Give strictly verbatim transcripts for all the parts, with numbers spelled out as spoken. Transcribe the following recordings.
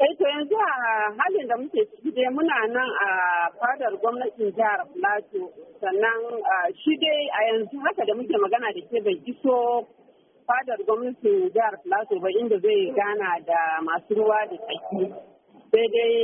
Eh to yanzu a halin da muke ciki dai muna nan a fadar gwamnatin jihar Plateau sannan shi dai a yanzu haka da muke magana da ke bai iso fadar gwamnatin jihar Plateau ba inda zai gana da masu ruwa da tsaki. Sai dai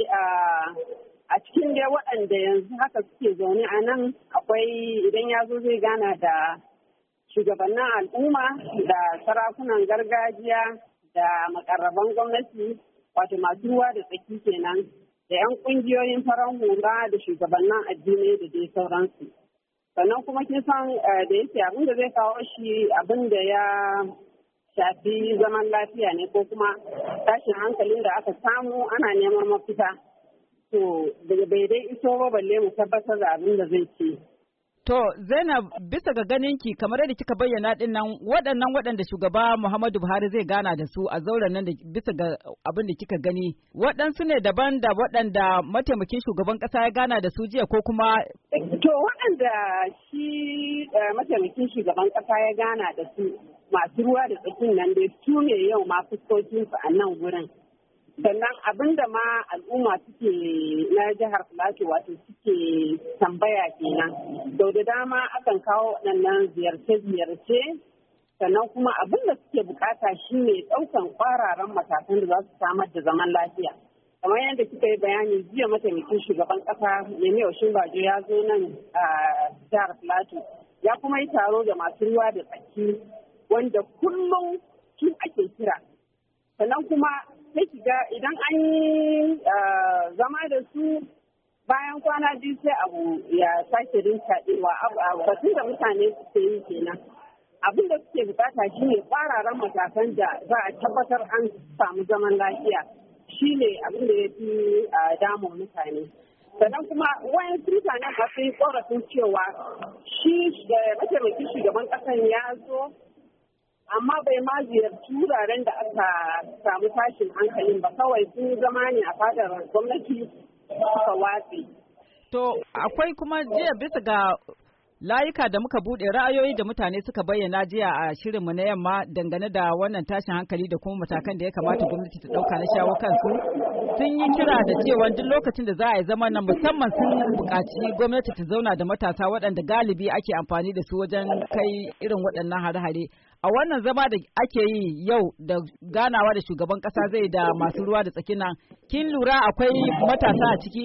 a cikin dai waɗanda yanzu haka suke zaune a nan akwai idan ya zo zai gana da shugabannin al'umma da sarakunan gargajiya da makarraban gwamnati. Wato masu ruwa da tsaki kenan da 'yan kungiyoyin farar hula da shugabannin addinai da dai sauransu. Sannan kuma kin san da yake abin da zai kawo shi abin da ya shafi zaman lafiya ne ko kuma tashin hankalin da aka samu ana neman mafita. To daga bai dai iso ba balle mu tabbatar da abin da zai ce. To Zainab, bisa ga ganinki kamar yadda kika bayyana din nan waɗannan waɗanda shugaba Muhammadu Buhari zai gana da su a zauren nan da bisa ga abin da kika gani waɗansu ne daban da waɗanda mataimakin shugaban ƙasa ya gana da su jiya ko kuma. To waɗanda shi mataimakin shugaban ƙasa ya gana da su masu ruwa da tsakin nan dai su ne yau ma fuskokinsu a nan wurin. Sannan abin da ma al'umma suke na jihar Plateau wato suke tambaya kenan. Sau da dama akan kawo waɗannan ziyarce-ziyarce sannan kuma abin da suke bukata shine ɗaukan ƙwararan matakan da za su samar da zaman lafiya. Kamar yadda kika yi bayani jiya mataimakin shugaban ƙasa Yemi Oshinbajo ya zo nan a jihar Plateau ya kuma yi taro da masu ruwa da tsaki wanda kullum su ake kira. Sannan kuma sai ki ga idan an yi zama da su bayan kwana biyu sai abu ya sake rincaɗewa batun da mutane suke yi kenan. Abin da suke bukata shine ƙwararan matakan da za a tabbatar an samu zaman lafiya shine abin da ya fi damun mutane. Sannan kuma wayan mutanen masu yi ƙorafin cewa shi mataimakin shugaban ƙasan ya zo amma bai ma ziyarci wuraren da aka samu tashin hankalin ba kawai sun zama ne a fadar gwamnati suka watse. To akwai kuma jiya bisa ga layuka da muka bude ra'ayoyi da mutane suka bayyana jiya a shirinmu na yamma dangane da wannan tashin hankali da kuma matakan da ya kamata gwamnati ta dauka na shawo kansu sun yi kira da cewa duk lokacin da za a yi zama nan musamman sun buƙaci gwamnati ta zauna da matasa waɗanda galibi ake amfani da su wajen kai irin waɗannan hare-hare. A wannan zama da ake yi yau da ganawa da shugaban ƙasa zai da masu ruwa da tsaki nan, kin lura akwai matasa a ciki?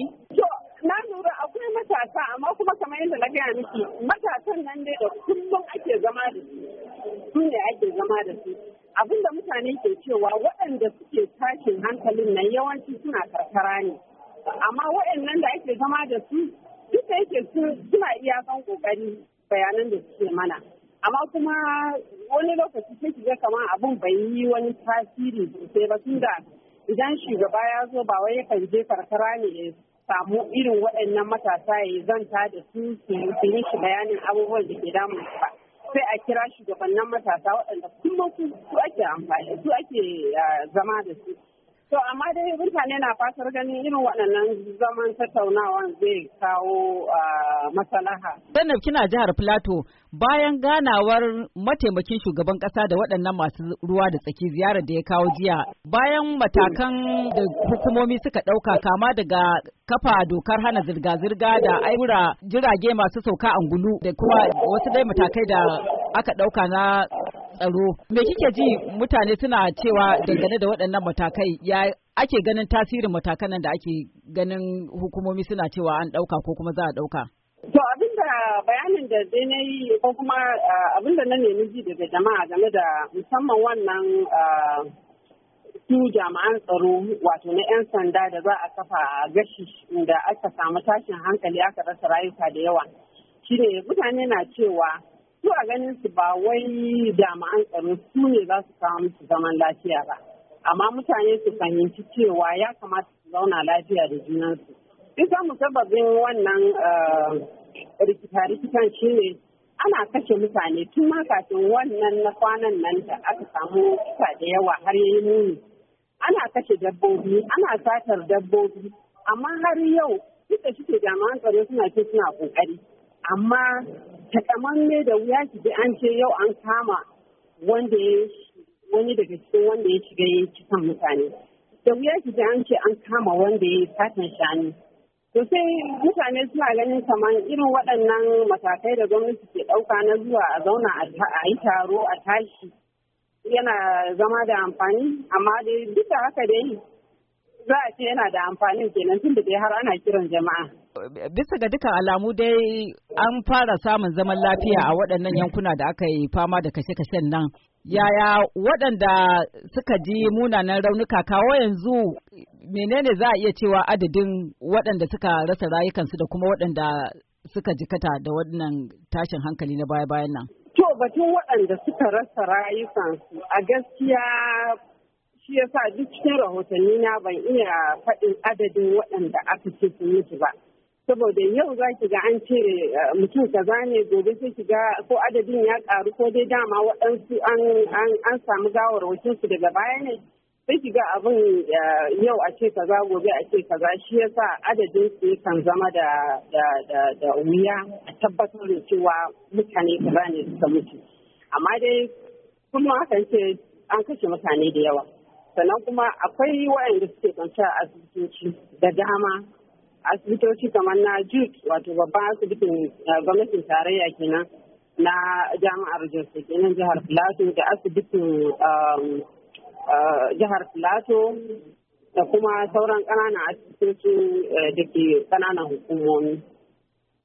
Na lura akwai matasa amma kuma kamar yadda na gaya miki matasan nan dai da kullum ake zama da su su ne ake zama da su abinda mutane ke cewa waɗanda suke tashin hankalin nan yawanci suna karkara ne amma waɗannan da ake zama da su duk da yake suna iyakan kokari bayanan da suke mana amma kuma wani lokaci sai kiga kamar abun bai yi wani tasiri sosai ba tunda idan shugaba ya zo ba wai yakan je karkara ne samu irin waɗannan matasa ya zanta da su su yi shi bayanin abubuwan da ke damun su ba sai a kira shugabannin matasa waɗanda kullum su ake amfani su ake zama da su to amma dai mutane na fatar ganin irin waɗannan zaman tattaunawan zai kawo maslaha. Zainab kina jihar Plateau bayan ganawar mataimakin shugaban ƙasa da waɗannan masu ruwa da tsaki ziyarar da ya kawo jiya bayan matakan da hukumomi suka ɗauka kama daga kafa dokar hana zirga-zirga da aibura jirage masu sauka angulu da kuma wasu dai matakai da aka ɗauka na tsaro. Me kike ji mutane suna cewa dangane da waɗannan matakai ya ake ganin tasirin matakan nan da ake ganin hukumomi suna cewa an ɗauka ko kuma za a ɗauka? To abinda bayanin da dai na yi ko kuma abinda na nemi ji daga jama'a game da musamman wannan su jami'an tsaro wato na 'yan sanda da za a kafa gashi da aka samu tashin hankali aka rasa rayuka da yawa shine mutane na cewa su a ganin su ba wai jami'an tsaro su ne za su kawo musu zaman lafiya ba amma mutane su fahimci cewa ya kamata su zauna lafiya da junansu bisa musabbabin wannan rikita-rikitan shine ana kashe mutane tun ma kafin wannan na kwanan nan da aka samu kisa da yawa har yayi muni ana kashe dabbobi ana satar dabbobi amma har yau duk da shike jami'an tsaro suna ce suna kokari amma takamamme da wuya ki ji an ce yau an kama wanda ya wani daga cikin wanda ya shiga ya ci kan mutane da wuya ki ji an ce an kama wanda ya yi satan shanu. To sai mutane suna ganin kamar irin waɗannan matakai da gwamnati ke ɗauka na zuwa a zauna a yi taro a tashi yana zama da amfani, amma dai duk da haka dai za a ce yana da amfani kenan tun da dai har ana kiran jama'a. Bisa ga dukkan alamu dai an fara samun zaman lafiya a waɗannan yankuna da aka yi fama da kashe-kashen nan. Yaya waɗanda suka ji munanan raunuka kawo yanzu menene za a iya cewa adadin waɗanda suka rasa rayukansu da kuma waɗanda suka jikata da wannan tashin hankali na baya-bayan nan? To batun waɗanda suka rasa rayukansu a gaskiya shi yasa duk cikin rahotanni na ban iya faɗin adadin waɗanda aka ce sun mutu ba. Saboda yau za ki ga an ce mutum kaza ne, gobe sai ki ga ko adadin ya karu ko dai dama waɗansu an samu gawarwakin su daga baya ne, sai ki ga abin yau a ce kaza gobe a ce kaza, shi yasa adadin su kan zama da da wuya a tabbatar da cewa mutane kaza ne suka mutu. Amma dai kullum akan ce an kashe mutane da yawa, sannan kuma akwai waɗanda suke kwanciya a asibitoci da dama. Asibitoci kamar na Jude, wato babban asibitin gwamnatin tarayya kenan na jami'ar Jos kenan jihar Filato, da asibitin jihar Filato da kuma sauran ƙananan asibitoci da ke ƙananan hukumomi.